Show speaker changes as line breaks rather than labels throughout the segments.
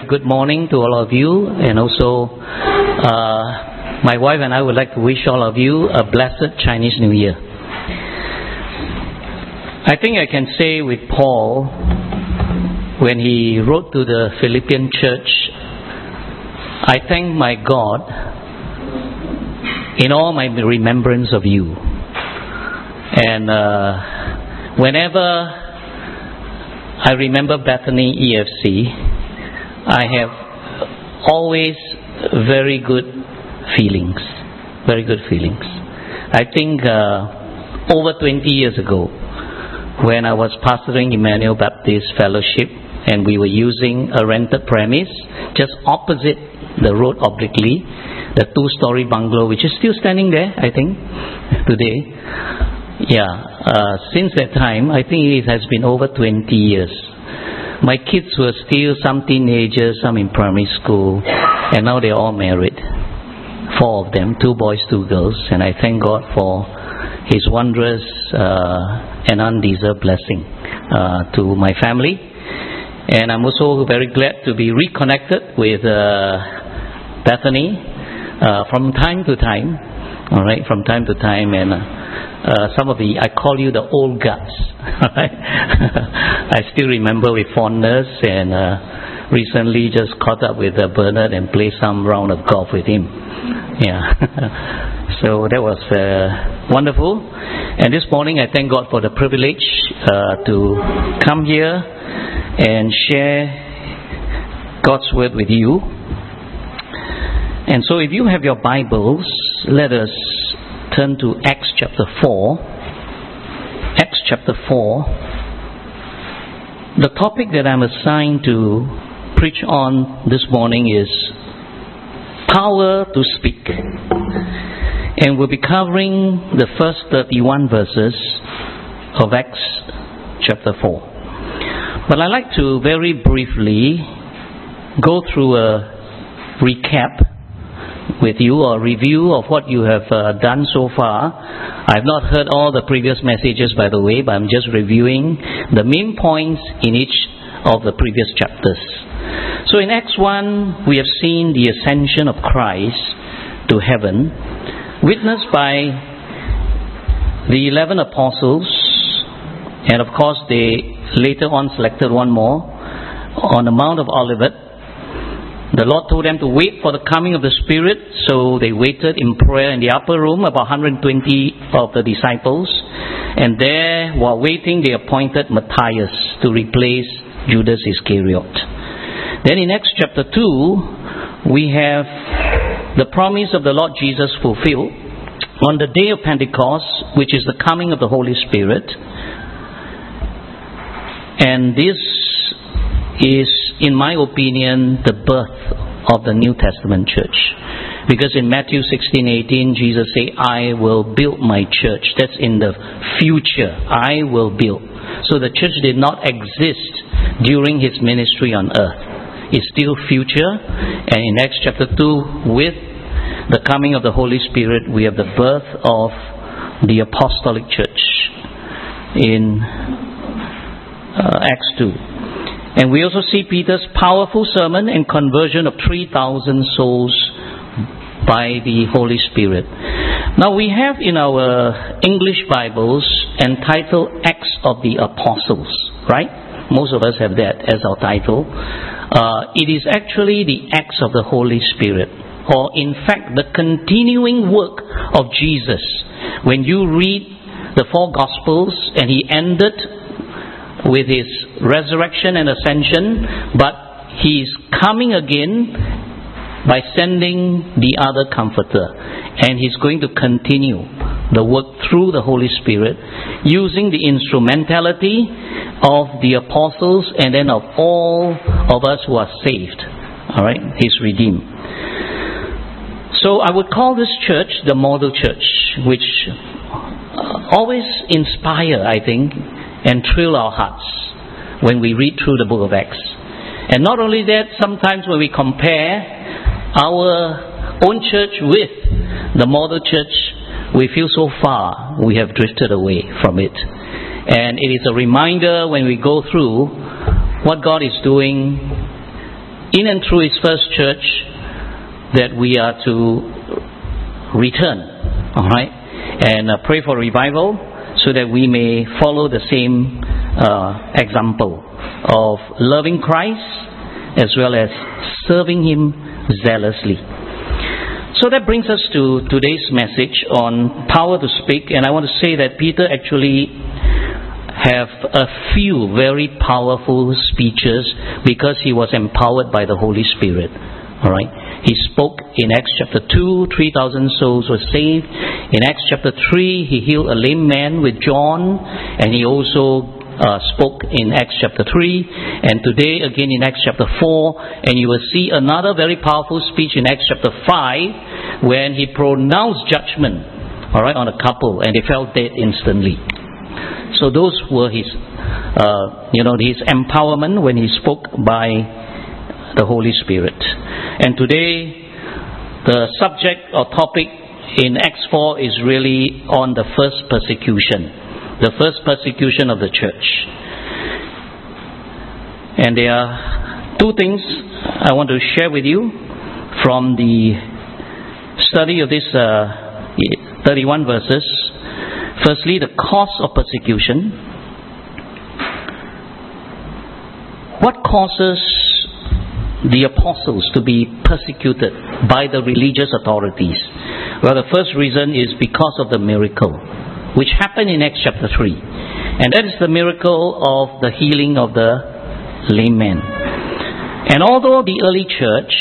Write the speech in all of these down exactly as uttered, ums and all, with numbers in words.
good morning to all of you, and also uh, my wife and I would like to wish all of you a blessed Chinese New Year. I think I can say with Paul, when he wrote to the Philippian church, I thank my God in all my remembrance of you. And uh, whenever I remember Bethany E F C, I have always very good feelings, very good feelings. I think uh, over twenty years ago, when I was pastoring Emmanuel Baptist Fellowship, and we were using a rented premise just opposite the road obliquely, the two-story bungalow, which is still standing there, I think, today. Yeah, uh, since that time, I think it has been over twenty years. My kids were still some teenagers, some in primary school, and now they're all married. Four of them, two boys, two girls, and I thank God for His wondrous uh, and undeserved blessing uh, to my family. And I'm also very glad to be reconnected with uh, Bethany uh, from time to time. All right, from time to time, and uh, uh, some of the, I call you the old guts. Right? I still remember with fondness, and uh, recently just caught up with uh, Bernard and played some round of golf with him. Yeah, so that was uh, wonderful. And this morning, I thank God for the privilege uh, to come here and share God's word with you. And so if you have your Bibles, let us turn to Acts chapter four. Acts chapter four. The topic that I'm assigned to preach on this morning is power to speak. And we'll be covering the first thirty-one verses of Acts chapter four. But I'd like to very briefly go through a recap with you, or review of what you have uh, done so far. I've not heard all the previous messages, by the way, but I'm just reviewing the main points in each of the previous chapters. So in Acts one, we have seen the ascension of Christ to heaven, witnessed by the eleven apostles, and of course they later on selected one more on the Mount of Olivet. The Lord told them to wait for the coming of the Spirit, so they waited in prayer in the upper room, about one hundred twenty of the disciples. And there, while waiting, they appointed Matthias to replace Judas Iscariot. Then in Acts chapter two, we have the promise of the Lord Jesus fulfilled on the day of Pentecost, which is the coming of the Holy Spirit. And this is, in my opinion, the birth of the New Testament church. Because in Matthew sixteen eighteen, Jesus said, I will build my church. That's in the future. I will build. So the church did not exist during His ministry on earth. It's still future. And in Acts chapter two, with the coming of the Holy Spirit, we have the birth of the apostolic church in uh, Acts two. And we also see Peter's powerful sermon and conversion of three thousand souls by the Holy Spirit. Now we have in our English Bibles entitled Acts of the Apostles, right? Most of us have that as our title. Uh, it is actually the Acts of the Holy Spirit, or in fact the continuing work of Jesus. When you read the four Gospels, and He ended with His resurrection and ascension, but He is coming again by sending the other Comforter, and He's going to continue the work through the Holy Spirit, using the instrumentality of the apostles and then of all of us who are saved. Alright, He's redeemed. So I would call this church the model church, which always inspire, I think, and thrill our hearts when we read through the book of Acts. And not only that, sometimes when we compare our own church with the model church, we feel so far we have drifted away from it. And it is a reminder when we go through what God is doing in and through His first church that we are to return. Alright? And uh, pray for revival so that we may follow the same uh, example of loving Christ as well as serving Him zealously. So that brings us to today's message on power to speak. And I want to say that Peter actually have a few very powerful speeches because he was empowered by the Holy Spirit. Alright? He spoke in Acts chapter two, three thousand souls were saved. In Acts chapter three, he healed a lame man with John, and he also uh, spoke in Acts chapter three, and today again in Acts chapter four, and you will see another very powerful speech in Acts chapter five, when he pronounced judgment, alright, on a couple, and they fell dead instantly. So those were his, uh, you know, his empowerment when he spoke by the Holy Spirit. And today, the subject or topic in Acts four is really on the first persecution. The first persecution of the church. And there are two things I want to share with you from the study of this uh, thirty-one verses. Firstly, the cause of persecution. What causes the apostles to be persecuted by the religious authorities? Well, the first reason is because of the miracle which happened in Acts chapter three, and that is the miracle of the healing of the lame man. And although the early church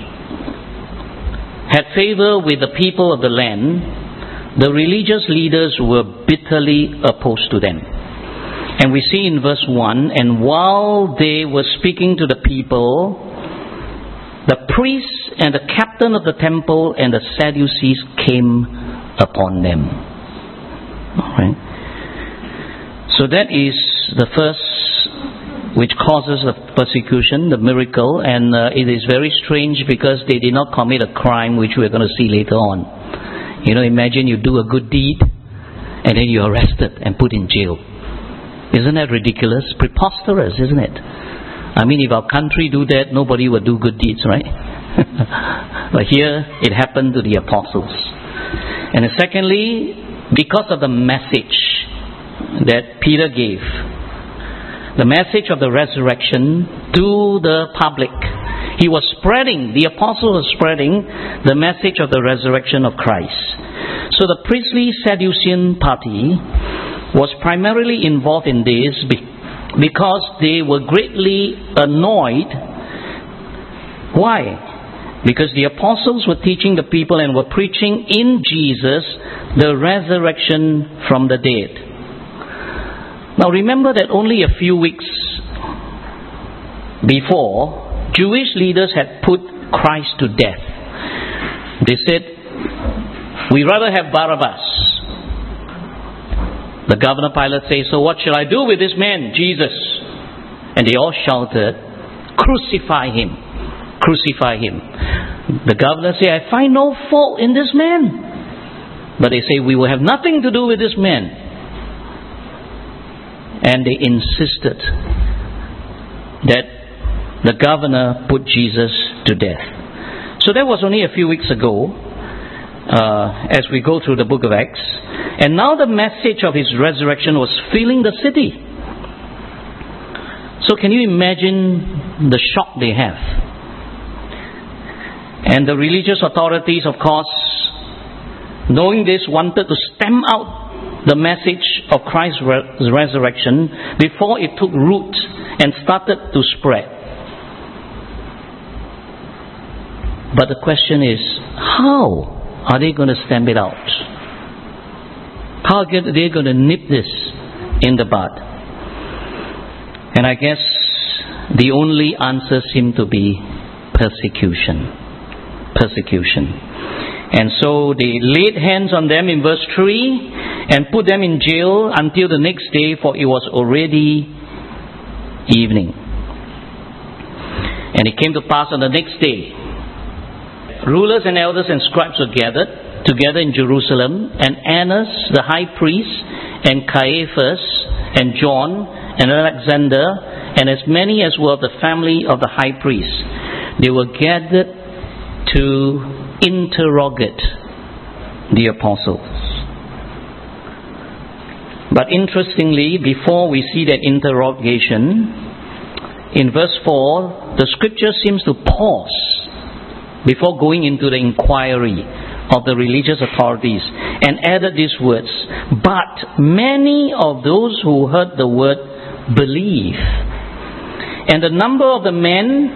had favor with the people of the land, the religious leaders were bitterly opposed to them. And we see in verse one, and while they were speaking to the people, the priests and the captain of the temple and the Sadducees came upon them. Alright. So that is the first which causes the persecution, the miracle, and uh, it is very strange because they did not commit a crime, which we're going to see later on. You know, imagine you do a good deed and then you're arrested and put in jail. Isn't that ridiculous? Preposterous, isn't it? I mean, if our country do that, nobody would do good deeds, right? But here, it happened to the apostles. And then secondly, because of the message that Peter gave, the message of the resurrection to the public. He was spreading, the apostle was spreading the message of the resurrection of Christ. So the priestly Sadducean party was primarily involved in this because they were greatly annoyed. Why? Because the apostles were teaching the people and were preaching in Jesus the resurrection from the dead. Now remember that only a few weeks before, Jewish leaders had put Christ to death. They said, "We rather have Barabbas." The governor Pilate says, "So what shall I do with this man, Jesus?" And they all shouted, "Crucify him! Crucify him!" The governor said, "I find no fault in this man." But they say, "We will have nothing to do with this man." And they insisted that the governor put Jesus to death. So that was only a few weeks ago, uh, as we go through the book of Acts. And now the message of his resurrection was filling the city. So can you imagine the shock they have? And the religious authorities, of course, knowing this, wanted to stamp out the message of Christ's re- resurrection before it took root and started to spread. But the question is, how are they going to stamp it out? How are they going to nip this in the bud? And I guess the only answer seemed to be persecution. Persecution. And so they laid hands on them in verse three and put them in jail until the next day, for it was already evening. And it came to pass on the next day, rulers and elders and scribes were gathered together in Jerusalem, and Annas the high priest, and Caiaphas, and John, and Alexander, and as many as were of the family of the high priest. they were gathered to interrogate the apostles. But interestingly, before we see that interrogation, in verse four, the scripture seems to pause before going into the inquiry of the religious authorities and added these words, "But many of those who heard the word believe. And the number of the men,"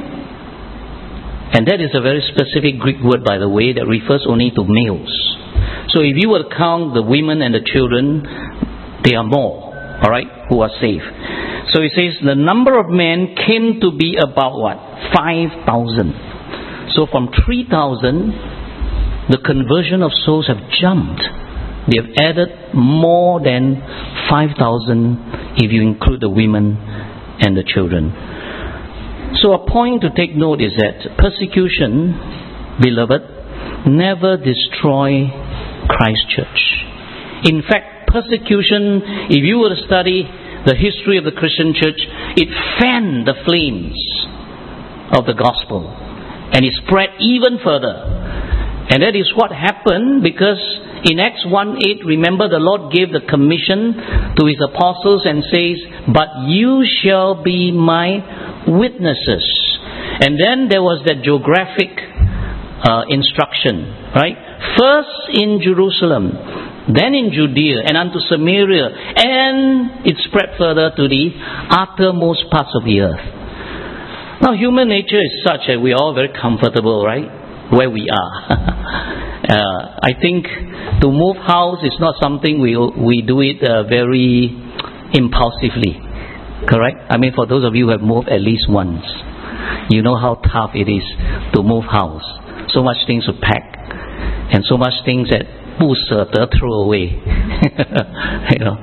and that is a very specific Greek word, by the way, that refers only to males. So if you were to count the women and the children, they are more, alright, who are saved. So it says the number of men came to be about what? five thousand. So from three thousand, the conversion of souls have jumped. They have added more than five thousand if you include the women and the children. So a point to take note is that persecution, beloved, never destroy Christ Church. In fact, persecution, if you were to study the history of the Christian church, it fanned the flames of the gospel and it spread even further. And that is what happened because in Acts one eight, remember the Lord gave the commission to His apostles and says, "But you shall be my witnesses." And then there was that geographic uh, instruction, right? First in Jerusalem, then in Judea and unto Samaria, and it spread further to the uttermost parts of the earth. Now human nature is such that we are all very comfortable, right, where we are. uh, I think to move house is not something we we do it uh, very impulsively, correct? I mean, for those of you who have moved at least once, you know how tough it is to move house. So much things to pack and so much things that 不舍得 throw away. you know.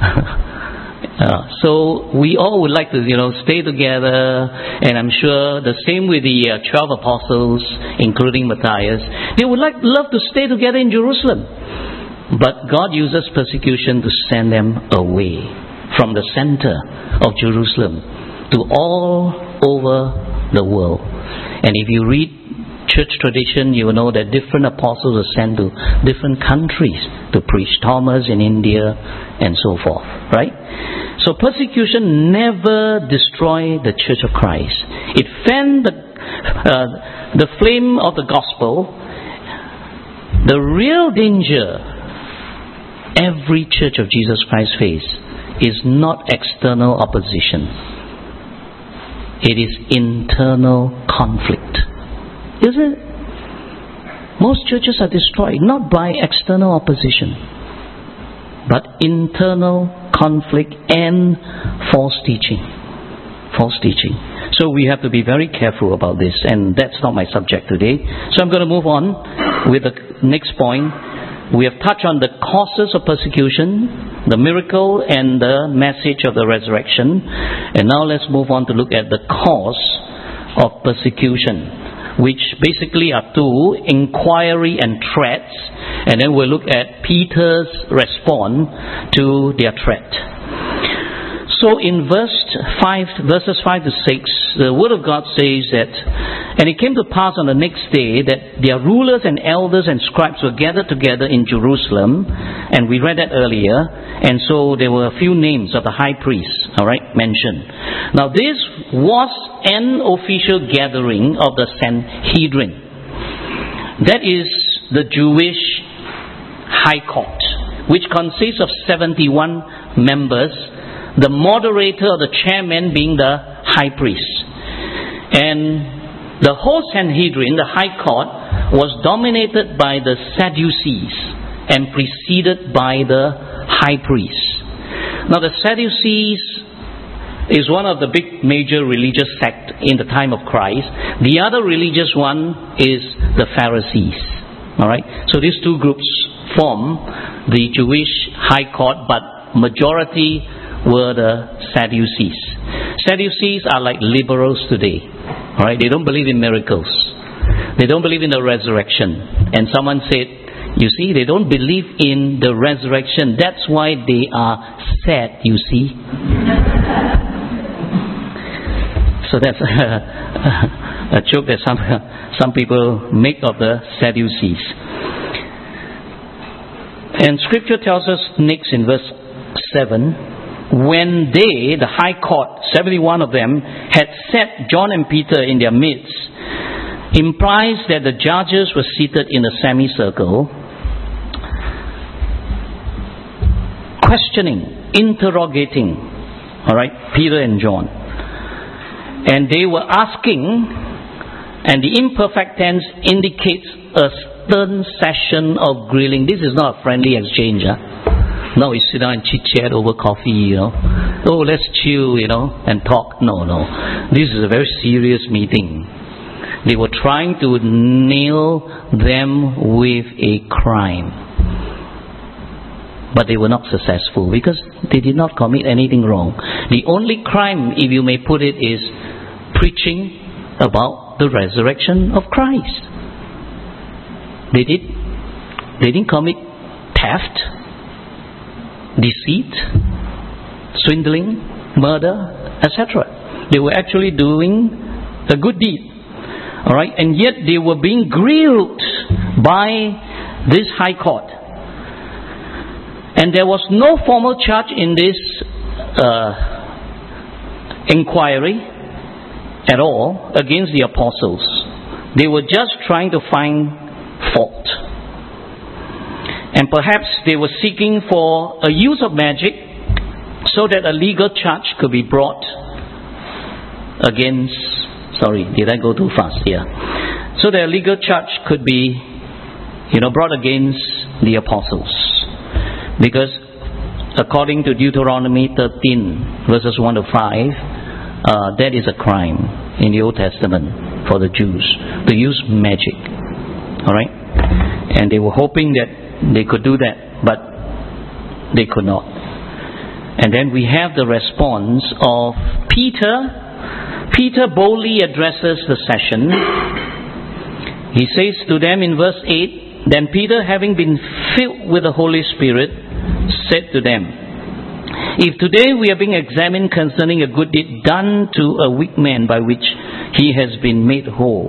Uh, so we all would like to, you know, stay together, and I'm sure the same with the uh, twelve apostles, including Matthias. They would like love to stay together in Jerusalem, but God uses persecution to send them away from the center of Jerusalem to all over the world. And if you read church tradition, you will know that different apostles are sent to different countries to preach. Thomas in India and so forth, right? So persecution never destroyed the Church of Christ. It fanned the, uh, the flame of the gospel. The real danger every Church of Jesus Christ faces is not external opposition. It is internal conflict. Is it? Most churches are destroyed not by external opposition, but internal conflict and false teaching. False teaching. So we have to be very careful about this, and that's not my subject today. So I'm going to move on with the next point. We have touched on the causes of persecution, the miracle and the message of the resurrection. And now let's move on to look at the cause of persecution, which basically are two, inquiry and threats. And then we'll look at Peter's response to their threat. So in verse five, verses five to six, the Word of God says that, "And it came to pass on the next day that their rulers and elders and scribes were gathered together in Jerusalem." And we read that earlier. And so there were a few names of the high priests, all right, mentioned. Now this was an official gathering of the Sanhedrin. That is the Jewish High Court, which consists of seventy-one members, the moderator or the chairman being the high priest. And the whole Sanhedrin, the High Court, was dominated by the Sadducees and preceded by the high priest. Now the Sadducees is one of the big major religious sect in the time of Christ. The other religious one is the Pharisees. Alright, so these two groups form the Jewish High Court, but majority were the Sadducees. Sadducees are like liberals today. Alright, they don't believe in miracles. They don't believe in the resurrection. And someone said, you see, they don't believe in the resurrection. That's why they are sad, you see. So that's a, a joke that some some people make of the Sadducees. And Scripture tells us next in verse seven, when they, the high court, seventy-one of them, had set John and Peter in their midst, implies that the judges were seated in a semicircle, questioning, interrogating, all right, Peter and John. And they were asking, and the imperfect tense indicates a stern session of grilling. This is not a friendly exchange. Huh? No, you sit down and chit-chat over coffee, you know. Oh, let's chill, you know, and talk. No, no. This is a very serious meeting. They were trying to nail them with a crime. But they were not successful because they did not commit anything wrong. The only crime, if you may put it, is preaching about the resurrection of Christ. They did. They didn't commit theft, deceit, swindling, murder, et cetera. They were actually doing a good deed. All right, and yet they were being grilled by this high court. And there was no formal charge in this uh, inquiry at all against the apostles. They were just trying to find fault. And perhaps they were seeking for a use of magic so that a legal charge could be brought against, sorry, did I go too fast here? So that a legal charge could be, you know, brought against the apostles. Because according to Deuteronomy thirteen, verses one to five, uh, that is a crime in the Old Testament for the Jews, to use magic. Alright? And they were hoping that they could do that, but they could not. And then we have the response of Peter. Peter boldly addresses the session. He says to them in verse eight, then Peter, having been filled with the Holy Spirit, said to them, if today we are being examined concerning a good deed done to a weak man by which he has been made whole.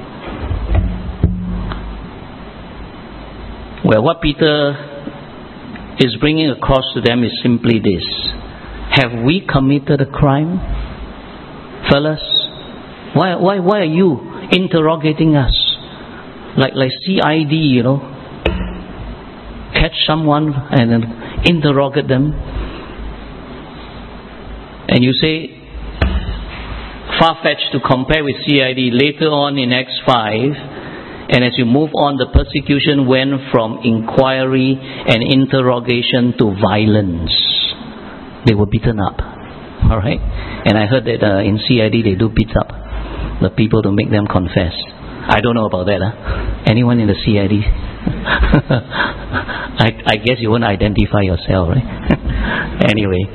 Well, what Peter is bringing across to them is simply this. Have we committed a crime? Fellas, why, why, why are you interrogating us? Like, like C I D, you know. Catch someone and then interrogate them. And you say, far-fetched to compare with C I D. Later on in Acts five, and as you move on, the persecution went from inquiry and interrogation to violence. They were beaten up. Alright? And I heard that uh, in C I D they do beat up the people to make them confess. I don't know about that. Huh? Anyone in the C I D? I, I guess you won't identify yourself, right? Anyway.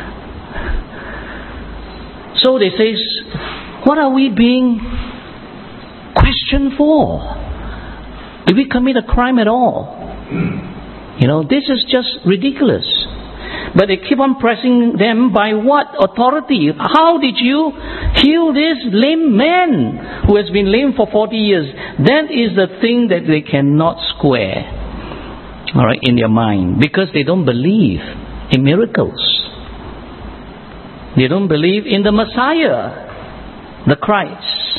So they say, what are we being questioned for? Did we commit a crime at all? You know, this is just ridiculous. But they keep on pressing them by what authority? How did you heal this lame man who has been lame for forty years? That is the thing that they cannot square, all right, in their mind, because they don't believe in miracles. They don't believe in the Messiah, the Christ.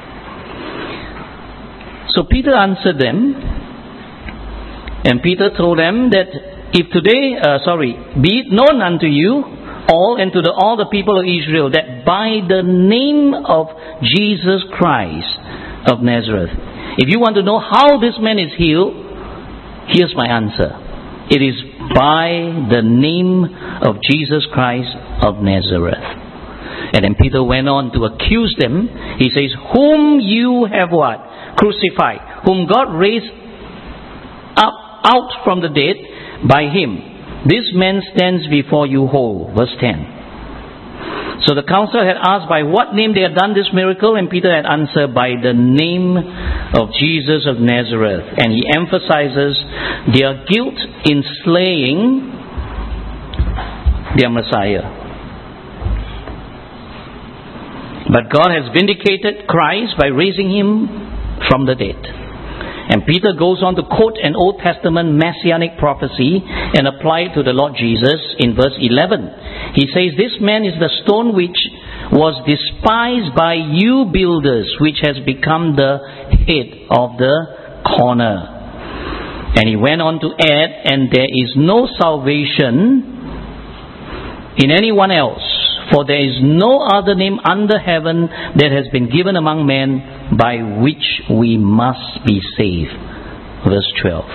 So Peter answered them, and Peter told them that if today, uh, sorry, be it known unto you all and to the, all the people of Israel that by the name of Jesus Christ of Nazareth, if you want to know how this man is healed, here's my answer. It is by the name of Jesus Christ of Nazareth. And then Peter went on to accuse them. He says, whom you have what? Crucified. Whom God raised up out from the dead. By him, this man stands before you whole. Verse ten. So the council had asked by what name they had done this miracle, and Peter had answered by the name of Jesus of Nazareth. And he emphasizes their guilt in slaying their Messiah. But God has vindicated Christ by raising him from the dead. And Peter goes on to quote an Old Testament messianic prophecy and apply it to the Lord Jesus in verse eleven. He says, "This man is the stone which was despised by you builders, which has become the head of the corner." And he went on to add, "And there is no salvation in anyone else, for there is no other name under heaven that has been given among men by which we must be saved." Verse twelve.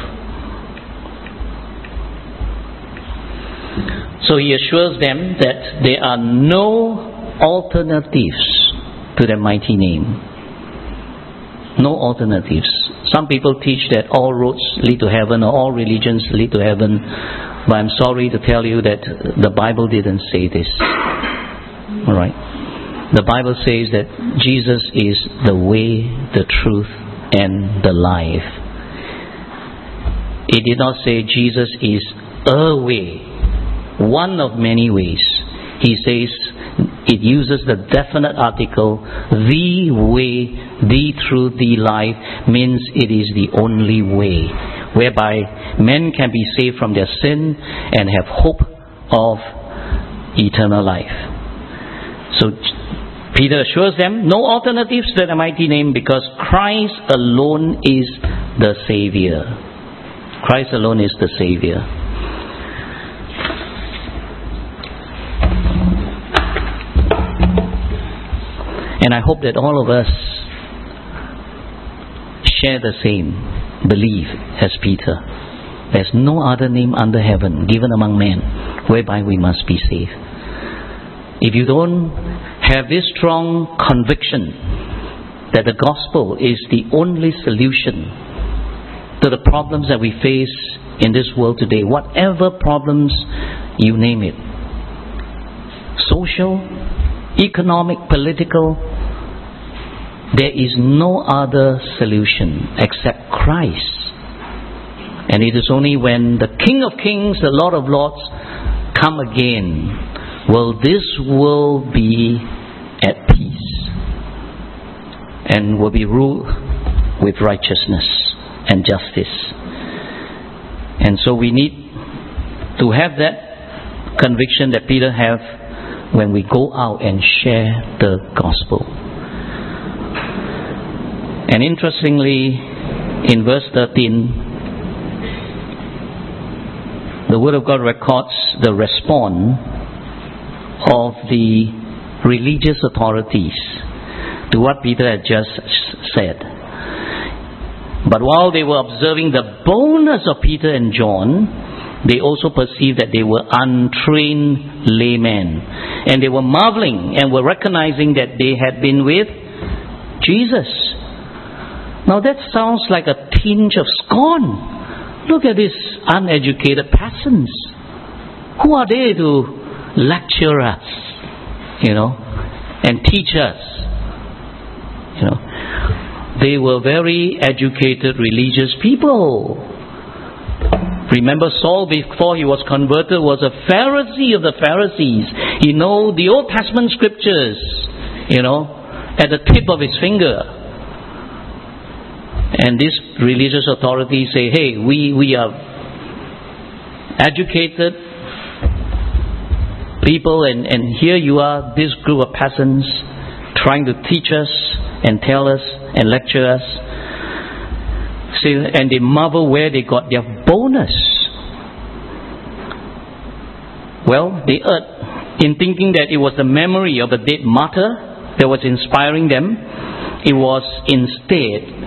So he assures them that there are no alternatives to the mighty name. No alternatives. Some people teach that all roads lead to heaven, or all religions lead to heaven. But I'm sorry to tell you that the Bible didn't say this. Alright. The Bible says that Jesus is the way, the truth, and the life. It did not say Jesus is a way, one of many ways. He says, it uses the definite article, the way, the truth, the life, means it is the only way, whereby men can be saved from their sin and have hope of eternal life. So Peter assures them, no alternatives to the mighty name, because Christ alone is the Savior. Christ alone is the Savior. And I hope that all of us share the same belief as Peter. There's no other name under heaven given among men whereby we must be saved. If you don't have this strong conviction that the gospel is the only solution to the problems that we face in this world today, whatever problems you name it, social, economic, political, there is no other solution except Christ. And it is only when the King of Kings, the Lord of Lords, come again, will this world be at peace and will be ruled with righteousness and justice. And so we need to have that conviction that Peter have when we go out and share the gospel. And interestingly, in verse thirteen, the Word of God records the response of the religious authorities to what Peter had just said. But while they were observing the boldness of Peter and John, they also perceived that they were untrained laymen. And they were marveling and were recognizing that they had been with Jesus. Now that sounds like a tinge of scorn. Look at these uneducated peasants. Who are they to lecture us, you know, and teach us? You know, they were very educated religious people. Remember, Saul, before he was converted, was a Pharisee of the Pharisees. He knew the Old Testament scriptures, you know, at the tip of his finger. And these religious authorities say, hey, we, we are educated people, and, and here you are, this group of peasants, trying to teach us and tell us and lecture us. See, and they marvel where they got their bonus. Well, they erred in thinking that it was the memory of a dead martyr that was inspiring them. It was instead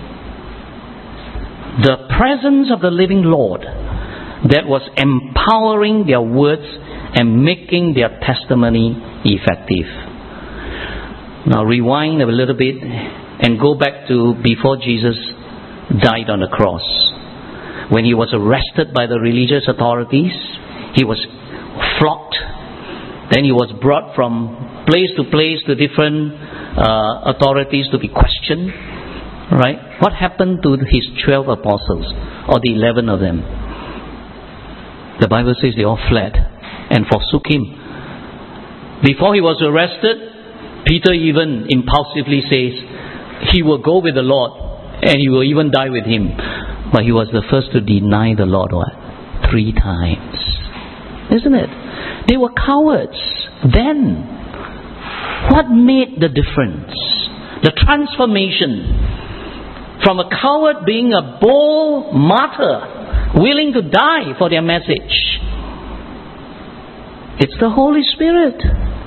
the presence of the living Lord that was empowering their words and making their testimony effective. Now rewind a little bit and go back to before Jesus died on the cross. When he was arrested by the religious authorities, he was flogged. Then he was brought from place to place to different uh, authorities to be questioned. Right? What happened to his twelve apostles, or the eleven of them? The Bible says they all fled and forsook him. Before he was arrested, Peter even impulsively says he will go with the Lord and he will even die with him. But he was the first to deny the Lord what? Three times. Isn't it? They were cowards then. What made the difference? The transformation from a coward being a bold martyr, willing to die for their message. It's the Holy Spirit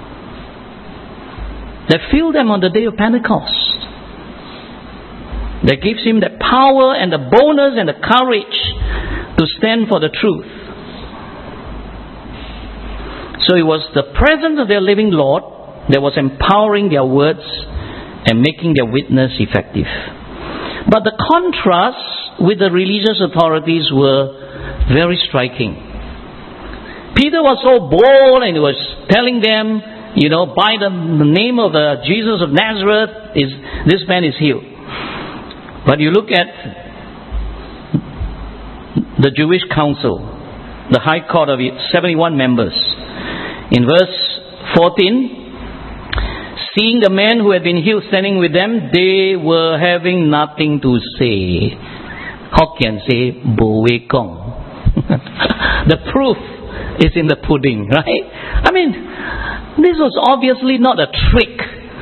that filled them on the day of Pentecost, that gives him the power and the boldness and the courage to stand for the truth. So it was the presence of their living Lord that was empowering their words and making their witness effective. But the contrast with the religious authorities were very striking. Peter was so bold and he was telling them, you know, by the name of uh, Jesus of Nazareth, is this man is healed. But you look at the Jewish council, the high court of it, seventy-one members. In verse fourteen, seeing the man who had been healed standing with them, they were having nothing to say. Hokkien say, bo wei gong. The proof is in the pudding, right? I mean, this was obviously not a trick.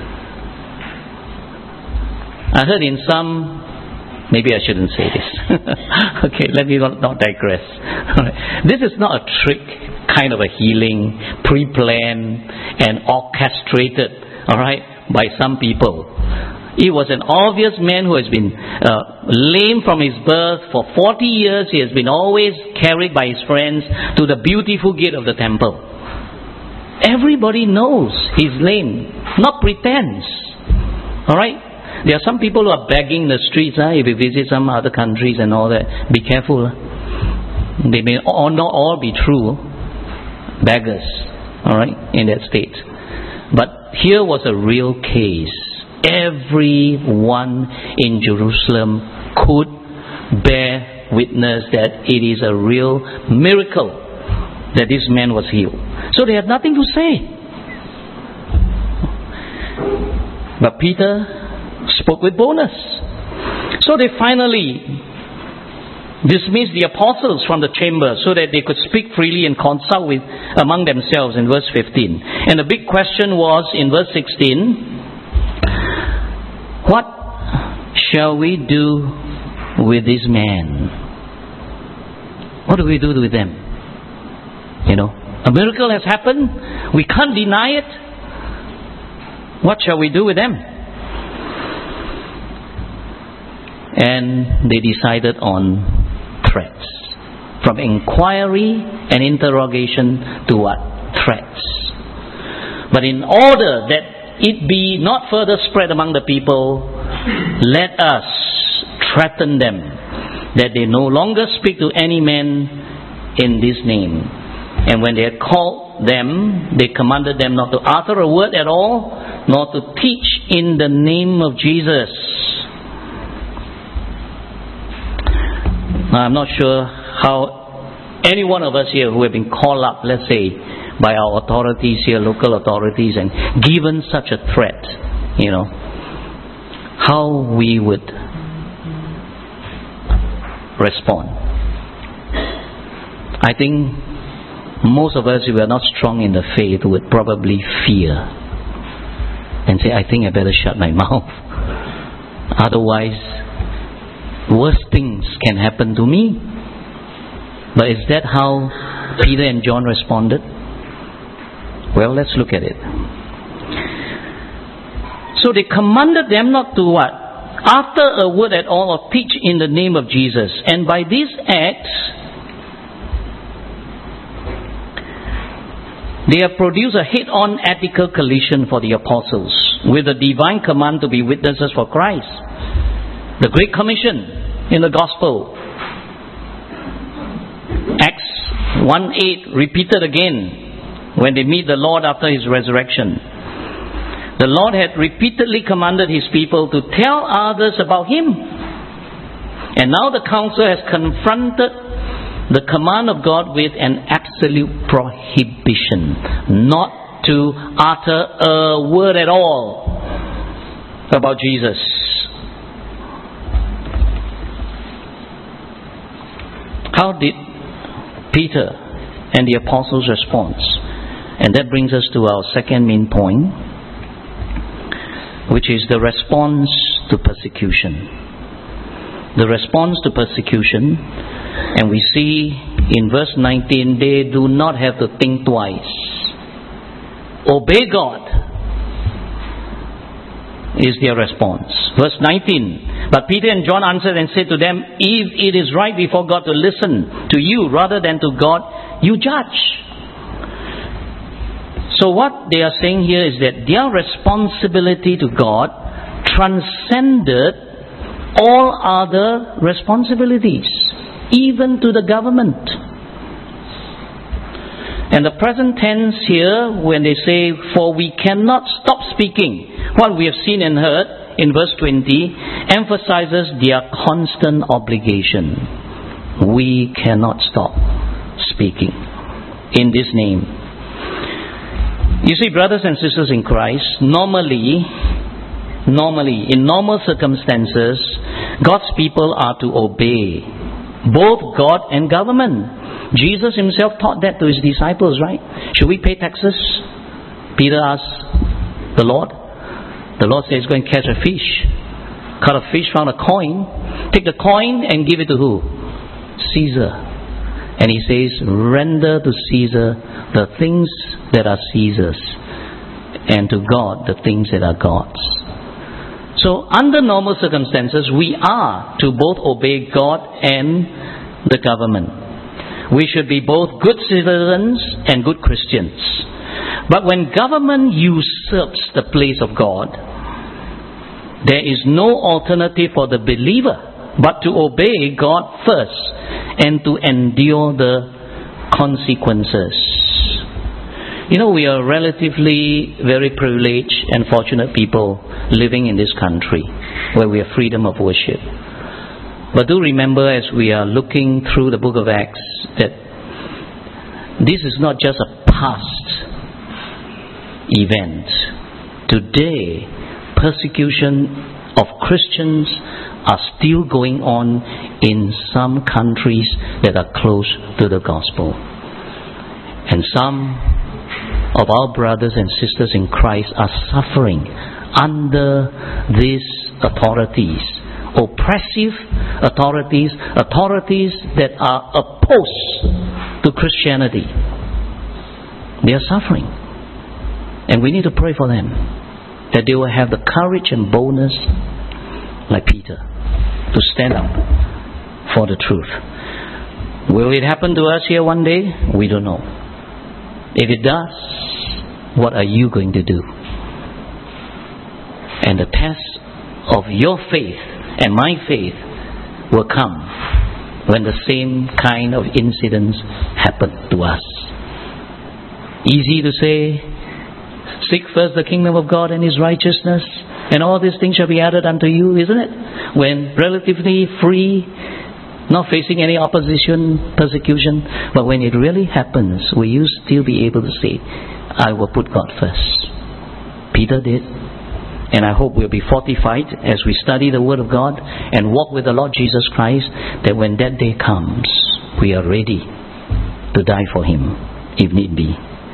I heard in some, maybe I shouldn't say this. Okay, let me not, not digress. This is not a trick kind of a healing, pre-planned and orchestrated, all right, by some people. He was an obvious man who has been uh, lame from his birth. For forty years he has been always carried by his friends to the beautiful gate of the temple. Everybody knows he's lame, not pretense. Alright? There are some people who are begging in the streets. Huh? If you visit some other countries and all that, be careful. Huh? They may all, not all be true beggars, alright, in that state. But here was a real case. Everyone in Jerusalem could bear witness that it is a real miracle that this man was healed. So they had nothing to say. But Peter spoke with boldness. So they finally dismissed the apostles from the chamber so that they could speak freely and consult with among themselves in verse fifteen. And the big question was in verse sixteen, what shall we do with this man? What do we do with them? You know, a miracle has happened. We can't deny it. What shall we do with them? And they decided on threats. From inquiry and interrogation to what? Threats. But in order that it be not further spread among the people, let us threaten them that they no longer speak to any man in this name. And when they had called them, they commanded them not to utter a word at all, nor to teach in the name of Jesus. Now, I'm not sure how any one of us here who have been called up, let's say, by our authorities here, local authorities, and given such a threat, you know, how we would respond. I think most of us who are not strong in the faith would probably fear and say, I think I better shut my mouth. Otherwise, worse things can happen to me. But is that how Peter and John responded? Well, let's look at it. So they commanded them not to what? Utter a word at all or teach in the name of Jesus. And by this act, they have produced a head-on ethical collision for the apostles with a divine command to be witnesses for Christ. The Great Commission in the Gospel. Acts one eight repeated again when they meet the Lord after His resurrection. The Lord had repeatedly commanded His people to tell others about Him. And now the council has confronted the command of God with an absolute prohibition not to utter a word at all about Jesus. How did Peter and the apostles respond? And that brings us to our second main point, which is the response to persecution. The response to persecution, and we see in verse nineteen, they do not have to think twice. Obey God is their response. Verse nineteen, but Peter and John answered and said to them, if it is right before God to listen to you rather than to God, you judge. So what they are saying here is that their responsibility to God transcended all other responsibilities, even to the government. And the present tense here, when they say, for we cannot stop speaking, what we have seen and heard in verse twenty, emphasizes their constant obligation. We cannot stop speaking in this name. You see, brothers and sisters in Christ, normally, normally, in normal circumstances, God's people are to obey both God and government. Jesus himself taught that to his disciples, right? Should we pay taxes? Peter asked the Lord. The Lord says, go and catch a fish. Caught a fish, found a coin. Take the coin and give it to who? Caesar. And he says, render to Caesar the things that are Caesar's, and to God the things that are God's. So under normal circumstances, we are to both obey God and the government. We should be both good citizens and good Christians. But when government usurps the place of God, there is no alternative for the believer but to obey God first and to endure the consequences. You know, we are relatively very privileged and fortunate people living in this country where we have freedom of worship. But do remember, as we are looking through the book of Acts, that this is not just a past event. Today, persecution of Christians are still going on in some countries that are close to the gospel. And some of our brothers and sisters in Christ are suffering under these authorities. Oppressive authorities, authorities that are opposed to Christianity. They are suffering. And we need to pray for them, that they will have the courage and boldness, like Peter, to stand up for the truth. Will it happen to us here one day? We don't know. If it does, what are you going to do? And the test of your faith and my faith will come when the same kind of incidents happen to us. Easy to say, seek first the kingdom of God and His righteousness, and all these things shall be added unto you, isn't it? When relatively free, not facing any opposition, persecution, but when it really happens, will you still be able to say, I will put God first? Peter did. And I hope we'll be fortified as we study the Word of God and walk with the Lord Jesus Christ, that when that day comes, we are ready to die for Him, if need be.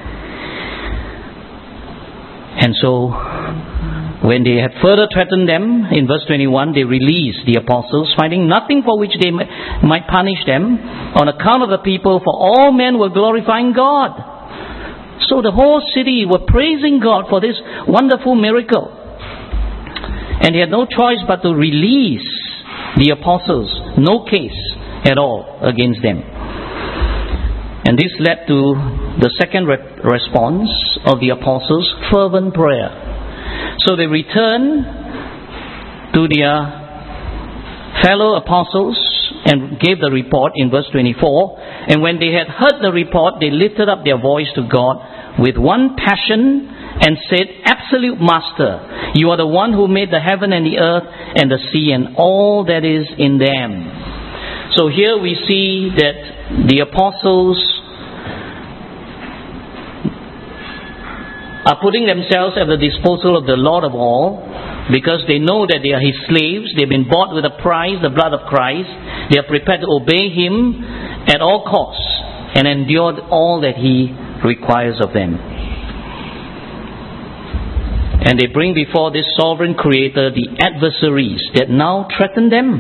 And so, when they had further threatened them, in verse twenty-one, they released the apostles, finding nothing for which they might punish them, on account of the people, for all men were glorifying God. So the whole city were praising God for this wonderful miracle. And they had no choice but to release the apostles. No case at all against them. And this led to the second re- response of the apostles, fervent prayer. So they returned to their fellow apostles and gave the report in verse twenty-four. And when they had heard the report, they lifted up their voice to God with one passion and said, Absolute Master, you are the one who made the heaven and the earth and the sea and all that is in them. So here we see that the apostles are putting themselves at the disposal of the Lord of all, because they know that they are His slaves. They've been bought with a price, the blood of Christ. They are prepared to obey Him at all costs and endure all that He requires of them. And they bring before this sovereign Creator the adversaries that now threaten them.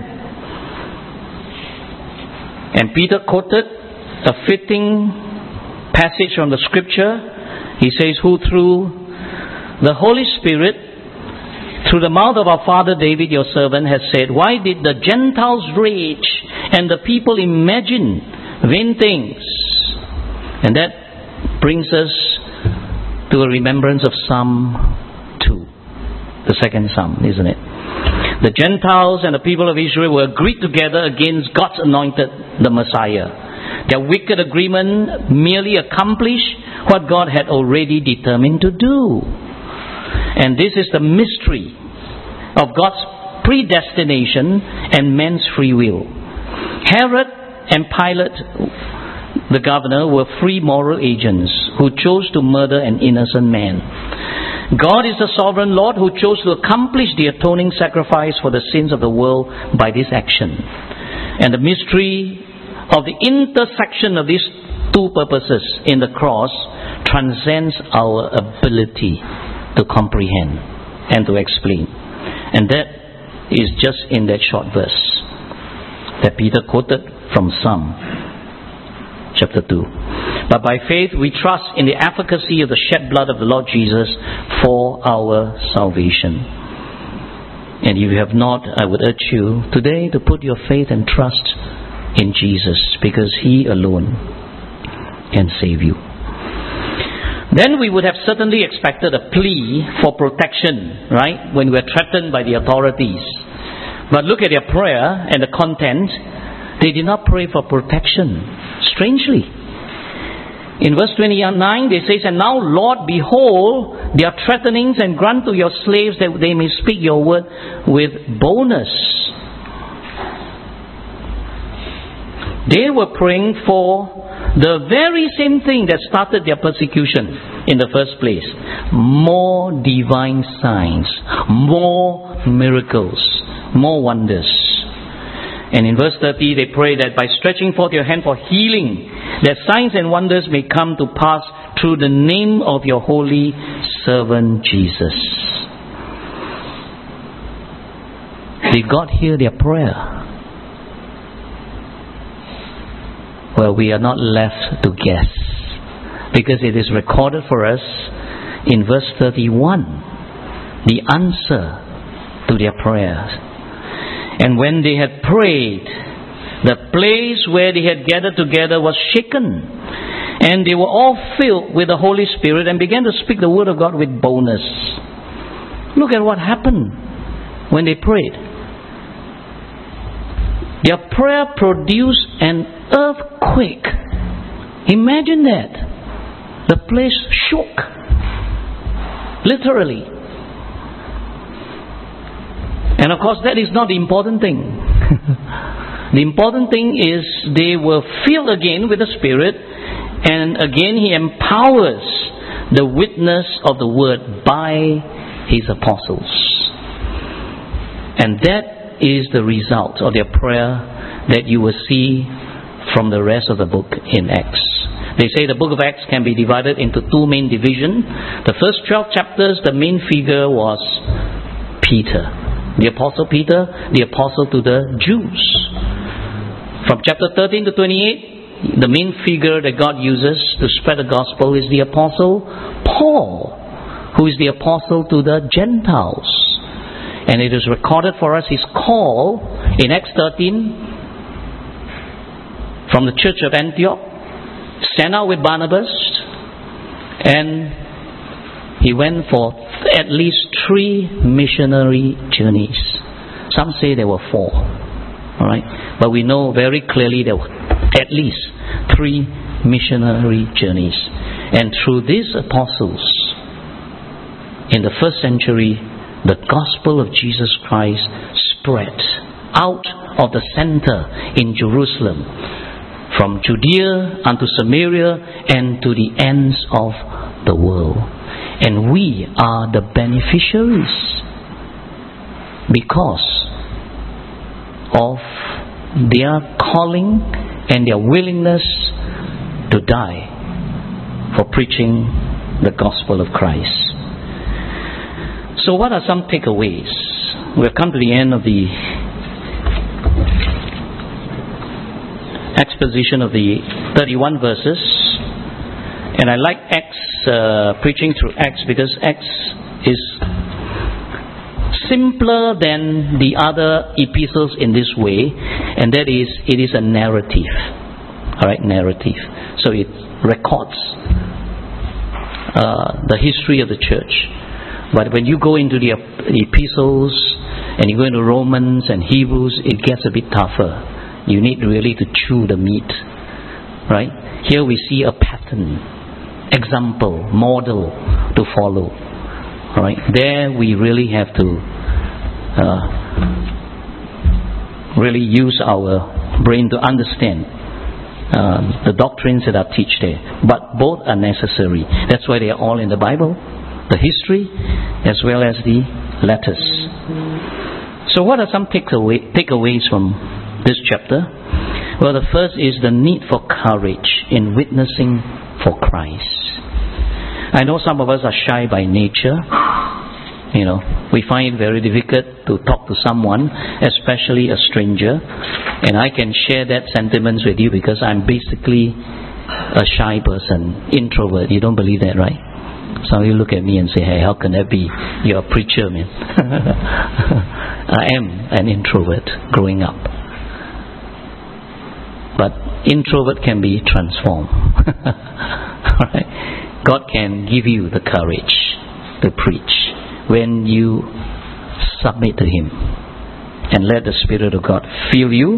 And Peter quoted a fitting passage from the Scripture. He says, who through the Holy Spirit, through the mouth of our father David, your servant, has said, why did the Gentiles rage and the people imagine vain things? And that brings us to a remembrance of Psalm two, the second Psalm, isn't it? The Gentiles and the people of Israel were agreed together against God's anointed, the Messiah. Their wicked agreement merely accomplished what God had already determined to do. And this is the mystery of God's predestination and man's free will. Herod and Pilate, the governor, were free moral agents who chose to murder an innocent man. God is the sovereign Lord who chose to accomplish the atoning sacrifice for the sins of the world by this action. And the mystery of the intersection of these two purposes in the cross transcends our ability to comprehend and to explain. And that is just in that short verse that Peter quoted from Psalm chapter two. But by faith we trust in the efficacy of the shed blood of the Lord Jesus for our salvation. And if you have not, I would urge you today to put your faith and trust in Jesus, because He alone can save you. Then we would have certainly expected a plea for protection, right, when we are threatened by the authorities. But look at their prayer and the content. They did not pray for protection. Strangely, in verse twenty-nine they say, and now Lord, behold their threatenings, and grant to your slaves that they may speak your word with boldness. They were praying for the very same thing that started their persecution in the first place. More divine signs, more miracles, more wonders. And in verse thirty they pray that by stretching forth your hand for healing, that signs and wonders may come to pass through the name of your holy servant Jesus. Did God hear their prayer? Well, we are not left to guess, because it is recorded for us in verse thirty-one, the answer to their prayers. And when they had prayed, the place where they had gathered together was shaken, and they were all filled with the Holy Spirit and began to speak the word of God with boldness. Look at what happened when they prayed. Their prayer produced an earthquake. Imagine that. The place shook. Literally. And of course that is not the important thing. The important thing is they were filled again with the Spirit, and again He empowers the witness of the word by His apostles. And that is the result of their prayer that you will see from the rest of the book in Acts. They say the book of Acts can be divided into two main divisions. The first twelve chapters, the main figure was Peter. The Apostle Peter, the Apostle to the Jews. From chapter thirteen to twenty-eight, the main figure that God uses to spread the gospel is the Apostle Paul, who is the Apostle to the Gentiles. And it is recorded for us his call in Acts thirteen from the church of Antioch, sent out with Barnabas, and he went for at least three missionary journeys. Some say there were four. Alright? But we know very clearly there were at least three missionary journeys. And through these apostles, in the first century, the gospel of Jesus Christ spread out of the center in Jerusalem, from Judea unto Samaria and to the ends of the world. And we are the beneficiaries because of their calling and their willingness to die for preaching the gospel of Christ. So what are some takeaways? We have come to the end of the exposition of the thirty-one verses. And I like Acts, uh, preaching through Acts, because Acts is simpler than the other epistles in this way, and that is, it is a narrative. Alright, narrative. So it records uh, the history of the church. But when you go into the epistles, and you go into Romans and Hebrews, it gets a bit tougher. You need really to chew the meat. Right? Here we see a pattern, example, model to follow. Alright? There we really have to uh, really use our brain to understand uh, the doctrines that are taught there. But both are necessary. That's why they are all in the Bible. The history as well as the letters. So what are some takeaway, takeaways from this chapter? Well, the first is the need for courage in witnessing for Christ. I know some of us are shy by nature. You know, we find it very difficult to talk to someone, especially a stranger. And I can share that sentiments with you because I'm basically a shy person, introvert. You don't believe that, right? Some of you look at me and say, hey, how can that be? You're a preacher, man. I am an introvert growing up. But introvert can be transformed. Right? God can give you the courage to preach when you submit to Him and let the Spirit of God fill you.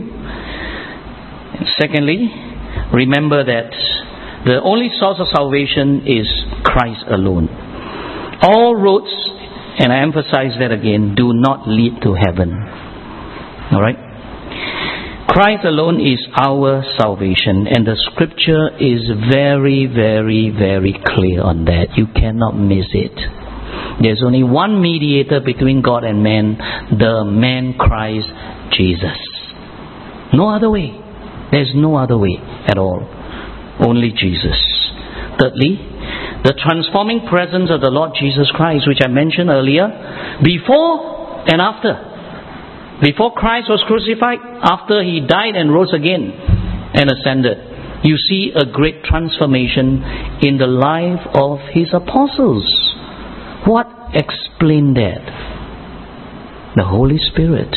And secondly, remember that the only source of salvation is Christ alone. All roads, and I emphasize that again, do not lead to heaven. Alright? Christ alone is our salvation, and the scripture is very, very, very clear on that. You cannot miss it. There's only one mediator between God and man, the man Christ Jesus. No other way. There's no other way at all. Only Jesus. Thirdly, the transforming presence of the Lord Jesus Christ, which I mentioned earlier, before and after. Before Christ was crucified, after He died and rose again and ascended, you see a great transformation in the life of His apostles. What explained that? The Holy Spirit.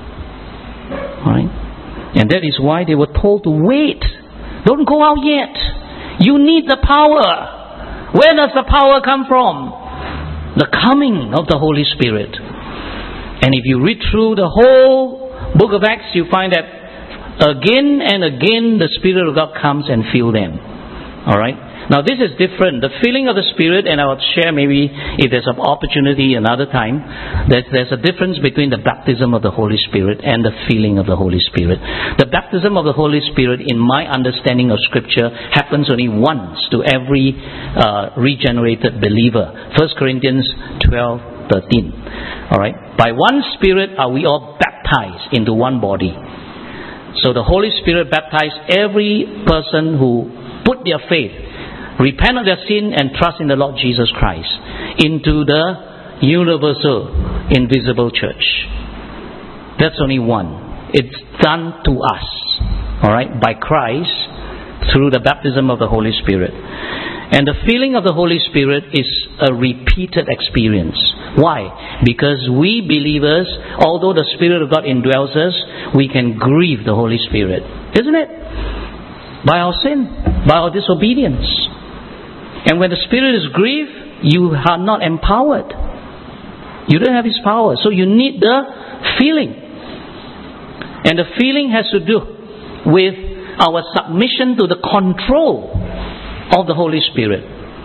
Right? And that is why they were told to wait. Don't go out yet. You need the power. Where does the power come from? The coming of the Holy Spirit. And if you read through the whole book of Acts, you find that again and again the Spirit of God comes and fills them. Alright? Now this is different. The filling of the Spirit, and I will share maybe if there's an opportunity another time, that there's a difference between the baptism of the Holy Spirit and the filling of the Holy Spirit. The baptism of the Holy Spirit, in my understanding of Scripture, happens only once to every uh, regenerated believer. First Corinthians twelve thirteen. Alright? By one Spirit are we all baptized into one body. So the Holy Spirit baptized every person who put their faith, repent of their sin and trust in the Lord Jesus Christ into the universal, invisible church. That's only one. It's done to us, alright, by Christ through the baptism of the Holy Spirit. And the filling of the Holy Spirit is a repeated experience. Why? Because we believers, although the Spirit of God indwells us, we can grieve the Holy Spirit. Isn't it? By our sin, by our disobedience. And when the Spirit is grieved, you are not empowered. You don't have His power. So you need the feeling. And the feeling has to do with our submission to the control of the Holy Spirit.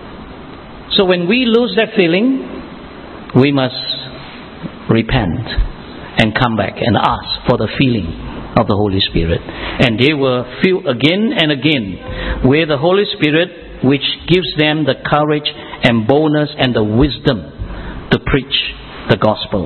So when we lose that feeling, we must repent and come back and ask for the feeling of the Holy Spirit. And they were filled again and again with the Holy Spirit which gives them the courage and boldness and the wisdom to preach the gospel.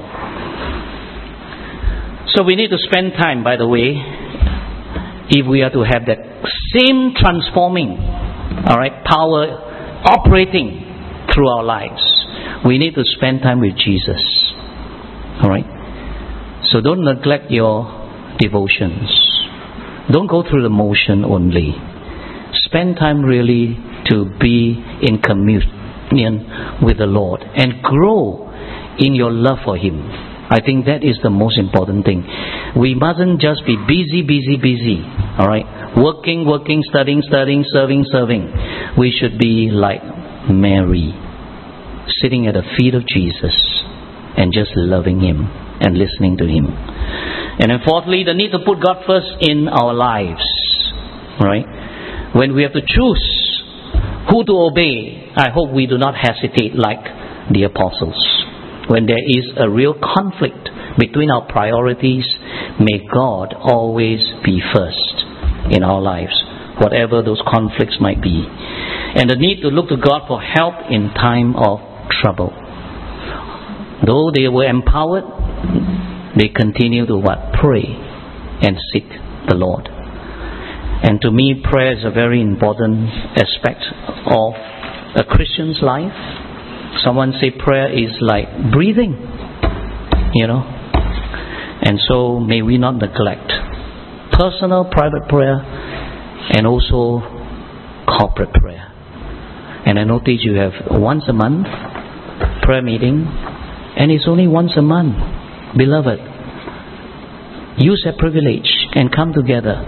So we need to spend time, by the way, if we are to have that same transforming, all right, power operating through our lives. We need to spend time with Jesus. All right? So don't neglect your devotions. Don't go through the motion only. Spend time really to be in communion with the Lord and grow in your love for Him. I think that is the most important thing. We mustn't just be busy, busy, busy. All right? Working, working, studying, studying, serving, serving. We should be like Mary, sitting at the feet of Jesus and just loving Him and listening to Him. And then fourthly, the need to put God first in our lives. Right? When we have to choose who to obey, I hope we do not hesitate like the apostles. When there is a real conflict between our priorities, may God always be first in our lives, whatever those conflicts might be. And the need to look to God for help in time of trouble. Though they were empowered, they continue to what? Pray and seek the Lord. And to me, prayer is a very important aspect of a Christian's life. Someone say prayer is like breathing, you know. And so may we not neglect personal, private prayer and also corporate prayer. And I notice you have once a month prayer meeting, and it's only once a month. Beloved, use that privilege and come together.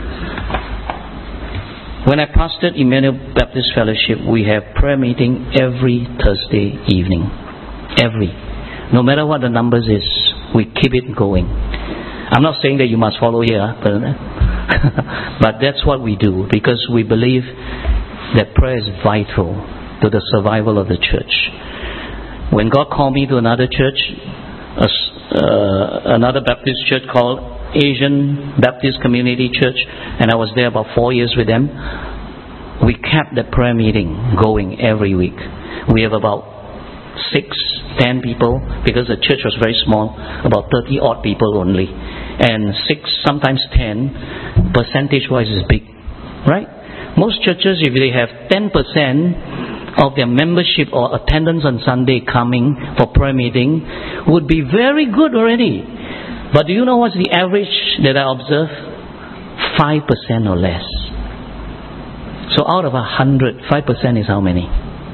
When I pastored Emmanuel Baptist Fellowship, we have prayer meeting every Thursday evening. Every. No matter what the numbers is, we keep it going. I'm not saying that you must follow here, but that's what we do, because we believe that prayer is vital to the survival of the church. When God called me to another church, a, uh, another Baptist church called Asian Baptist Community Church, and I was there about four years with them, we kept the prayer meeting going every week. We have about six, ten people, because the church was very small, about thirty odd people only. And six, sometimes ten, percentage-wise is big, right? Most churches, if they have ten percent of their membership or attendance on Sunday coming for prayer meeting, would be very good already. But do you know what's the average that I observe? five percent or less. So out of a hundred, five percent is how many?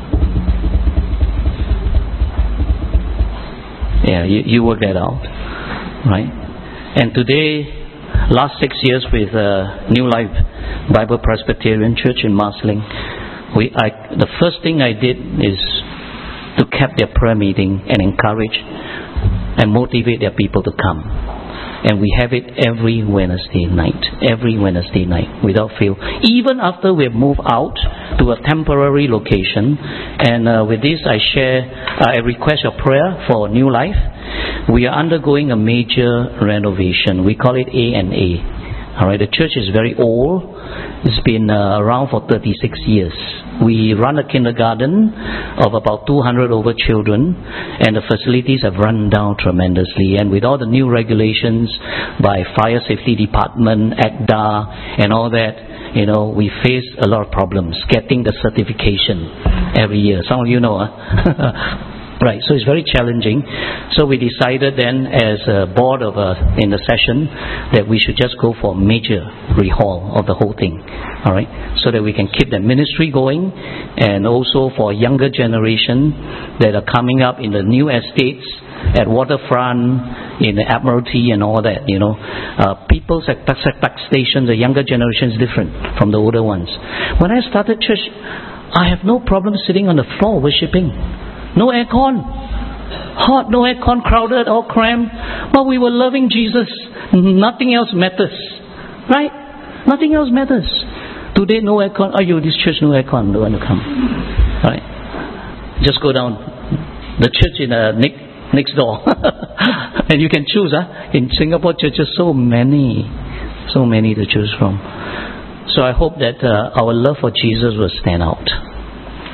Yeah, you, you work that out, right? And today, last six years with uh, New Life Bible Presbyterian Church in Marsiling, we, I, the first thing I did is to keep their prayer meeting and encourage and motivate their people to come. And we have it every Wednesday night. Every Wednesday night without fail. Even after we have moved out to a temporary location. And uh, with this I share uh, a request of prayer for New Life. We are undergoing a major renovation. We call it A and A. Alright, the church is very old. It's been uh, around for thirty-six years. We run a kindergarten of about two hundred over children, and the facilities have run down tremendously. And with all the new regulations by Fire Safety Department, A C D A, and all that, you know, we face a lot of problems getting the certification every year. Some of you know, huh? Right, so it's very challenging. So we decided then as a board of a, in the session that we should just go for a major rehaul of the whole thing. Alright, so that we can keep the ministry going, and also for younger generation that are coming up in the new estates at Waterfront, in the Admiralty and all that, you know. Uh, people's at tax stations, the younger generation is different from the older ones. When I started church, I have no problem sitting on the floor worshipping. No aircon, hot, no aircon, crowded, all cramped. But we were loving Jesus. Nothing else matters, right? Nothing else matters. Today, no aircon. Oh, you this church, no aircon. Don't want to come, right? Just go down. The church in uh, next next door, and you can choose. Huh? In Singapore churches, so many, so many to choose from. So I hope that uh, our love for Jesus will stand out.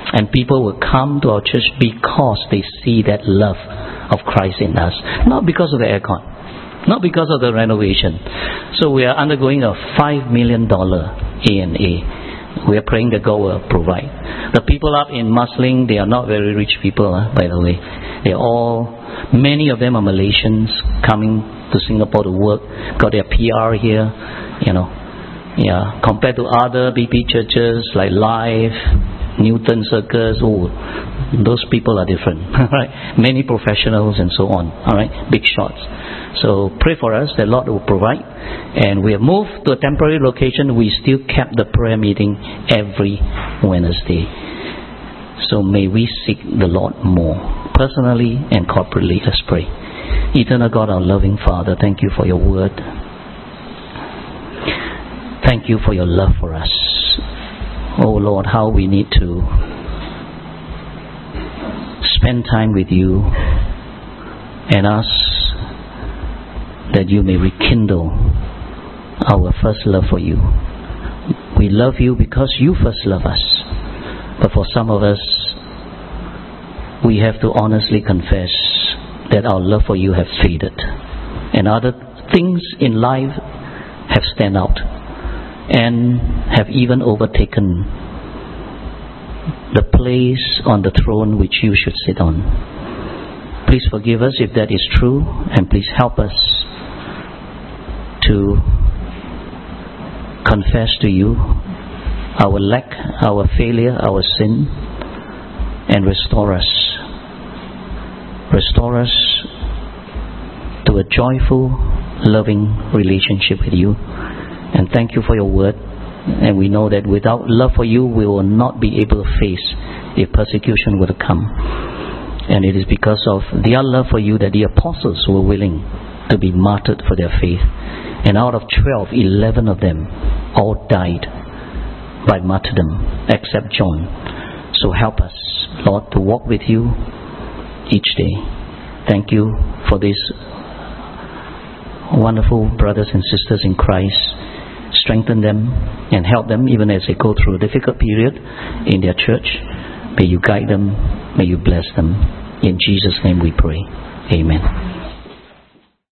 And people will come to our church because they see that love of Christ in us. Not because of the aircon. Not because of the renovation. So we are undergoing a five million dollars A and A. We are praying that God will provide. The people up in Marsiling, they are not very rich people, uh, by the way. They are all, many of them are Malaysians coming to Singapore to work, got their P R here, you know. Yeah, compared to other B P churches like Life, Newton Circus, oh, those people are different, right? Many professionals and so on, all right, big shots. So pray for us that Lord will provide. And we have moved to a temporary location. We still kept the prayer meeting every Wednesday. So may we seek the Lord more, personally and corporately. Let's pray. Eternal God, our loving Father, thank you for your word. Thank you for your love for us. Oh Lord, how we need to spend time with you and ask that you may rekindle our first love for you. We love you because you first love us. But for some of us, we have to honestly confess that our love for you has faded. And other things in life have stand out and have even overtaken the place on the throne which you should sit on. Please forgive us if that is true, and please help us to confess to you our lack, our failure, our sin, and restore us. Restore us to a joyful, loving relationship with you. And thank you for your word. And we know that without love for you, we will not be able to face if persecution were to come. And it is because of their love for you that the apostles were willing to be martyred for their faith. And out of twelve, eleven of them all died by martyrdom, except John. So help us, Lord, to walk with you each day. Thank you for these wonderful brothers and sisters in Christ. Strengthen them and help them even as they go through a difficult period in their church. May you guide them. May you bless them. In Jesus' name we pray. Amen.